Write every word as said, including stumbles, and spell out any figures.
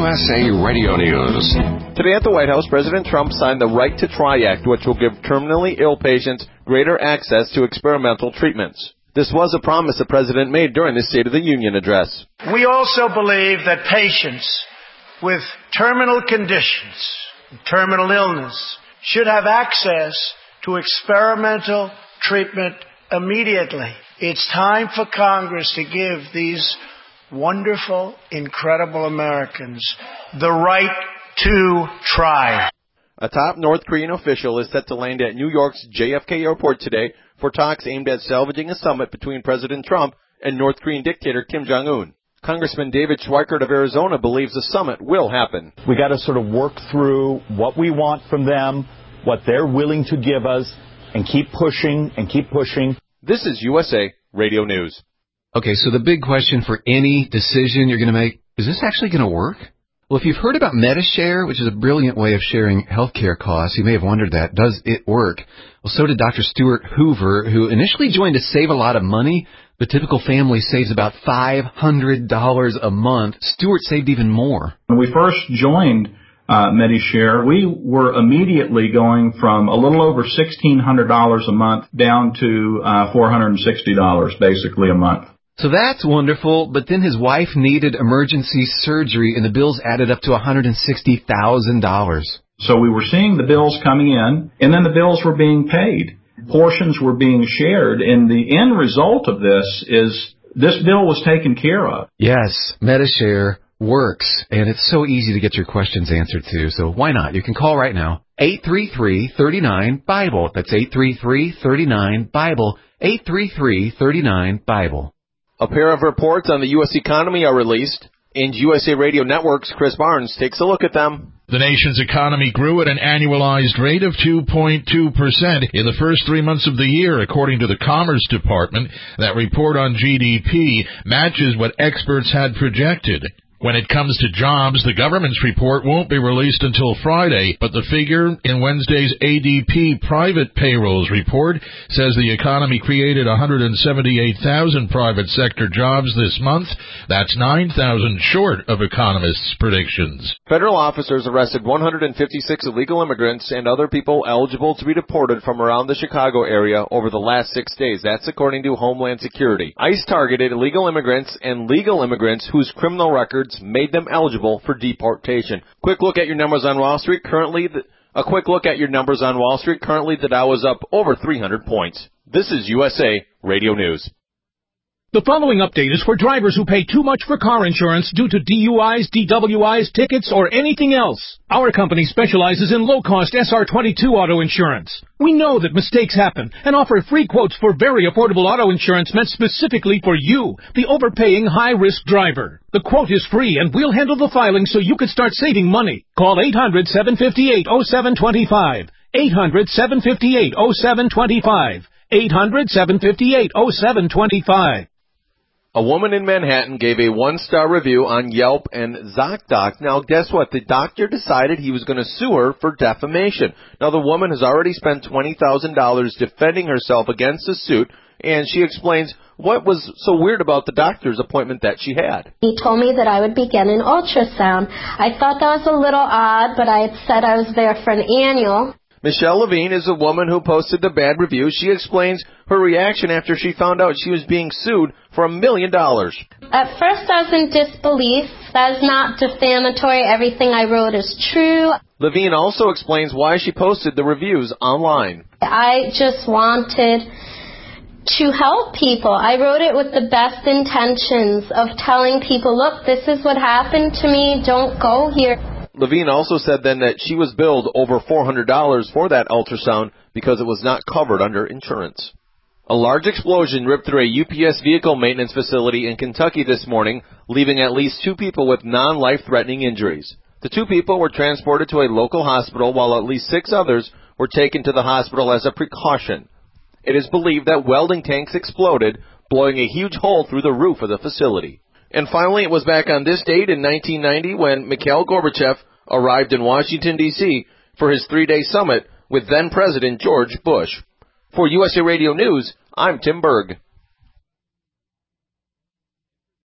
U S A Radio News. Today at the White House, President Trump signed the Right to Try Act, which will give terminally ill patients greater access to experimental treatments. This was a promise the president made during the State of the Union address. We also believe that patients with terminal conditions, terminal illness, should have access to experimental treatment immediately. It's time for Congress to give these wonderful, incredible Americans the right to try. A top North Korean official is set to land at New York's J F K airport today for talks aimed at salvaging a summit between President Trump and North Korean dictator Kim Jong-un. Congressman David Schweikert of Arizona believes the summit will happen. We got to sort of work through what we want from them, what they're willing to give us, and keep pushing and keep pushing. This is U S A Radio News. Okay, so the big question for any decision you're going to make, is this actually going to work? Well, if you've heard about Medi-Share, which is a brilliant way of sharing healthcare costs, you may have wondered that. Does it work? Well, so did Doctor Stuart Hoover, who initially joined to save a lot of money. The typical family saves about five hundred dollars a month. Stuart saved even more. When we first joined uh, Medi-Share, we were immediately going from a little over sixteen hundred dollars a month down to uh, four hundred sixty dollars basically a month. So that's wonderful, but then his wife needed emergency surgery, and the bills added up to one hundred sixty thousand dollars. So we were seeing the bills coming in, and then the bills were being paid. Portions were being shared, and the end result of this is this bill was taken care of. Yes, Medi-Share works, and it's so easy to get your questions answered too, so why not? You can call right now, eight three three, three nine, BIBLE. That's eight three three, three nine, BIBLE, eight three three, three nine, BIBLE. A pair of reports on the U S economy are released, and U S A Radio Network's Chris Barnes takes a look at them. The nation's economy grew at an annualized rate of two point two percent in the first three months of the year, according to the Commerce Department. That report on G D P matches what experts had projected. When it comes to jobs, the government's report won't be released until Friday, but the figure in Wednesday's A D P private payrolls report says the economy created one hundred seventy-eight thousand private sector jobs this month. That's nine thousand short of economists' predictions. Federal officers arrested one hundred fifty-six illegal immigrants and other people eligible to be deported from around the Chicago area over the last six days. That's according to Homeland Security. ICE targeted illegal immigrants and legal immigrants whose criminal records made them eligible for deportation. Quick look at your numbers on Wall Street. Currently, the, a quick look at your numbers on Wall Street. Currently, the Dow is up over three hundred points. This is U S A Radio News. The following update is for drivers who pay too much for car insurance due to D U Is, D W Is, tickets, or anything else. Our company specializes in low-cost S R twenty-two auto insurance. We know that mistakes happen and offer free quotes for very affordable auto insurance meant specifically for you, the overpaying high-risk driver. The quote is free, and we'll handle the filing so you can start saving money. Call eight hundred, seven five eight, oh seven two five. eight hundred, seven five eight, oh seven two five. eight hundred, seven five eight, oh seven two five. A woman in Manhattan gave a one-star review on Yelp and ZocDoc. Now, guess what? The doctor decided he was going to sue her for defamation. Now, the woman has already spent twenty thousand dollars defending herself against the suit, and she explains what was so weird about the doctor's appointment that she had. He told me that I would be getting an ultrasound. I thought that was a little odd, but I had said I was there for an annual. Michelle Levine is a woman who posted the bad review. She explains her reaction after she found out she was being sued for a million dollars. At first I was in disbelief. That is not defamatory. Everything I wrote is true. Levine also explains why she posted the reviews online. I just wanted to help people. I wrote it with the best intentions of telling people, look, this is what happened to me. Don't go here. Levine also said then that she was billed over four hundred dollars for that ultrasound because it was not covered under insurance. A large explosion ripped through a U P S vehicle maintenance facility in Kentucky this morning, leaving at least two people with non-life-threatening injuries. The two people were transported to a local hospital, while at least six others were taken to the hospital as a precaution. It is believed that welding tanks exploded, blowing a huge hole through the roof of the facility. And finally, it was back on this date in nineteen ninety when Mikhail Gorbachev arrived in Washington, D C for his three-day summit with then-President George Bush. For U S A Radio News, I'm Tim Berg.